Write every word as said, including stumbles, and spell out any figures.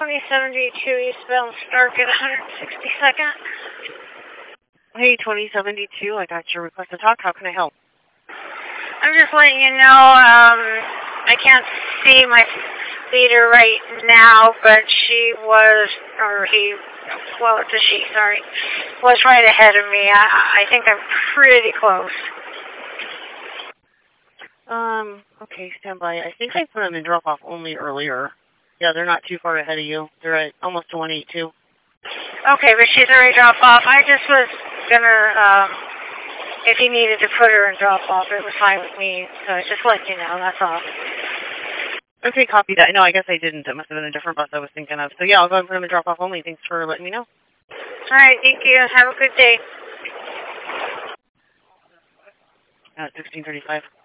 twenty seventy-two eastbound Stark at one sixty-second. Hey, twenty seventy-two, I got your request to talk. How can I help? I'm just letting you know, um, I can't see my leader right now, but she was, or he, well, it's a she, sorry, was right ahead of me. I, I think I'm pretty close. Um, okay, stand by. I think I put them in drop-off only earlier. Yeah, they're not too far ahead of you. They're at almost to one eighty-two. Okay, but she's already dropped off. I just was gonna, um, if you needed to put her in drop-off, it was fine with me. So I just let you know, that's all. Okay, copy that. No, I guess I didn't. It must have been a different bus I was thinking of. So yeah, I'll go and put them in drop-off only. Thanks for letting me know. All right, thank you. Have a good day. At sixteen thirty-five.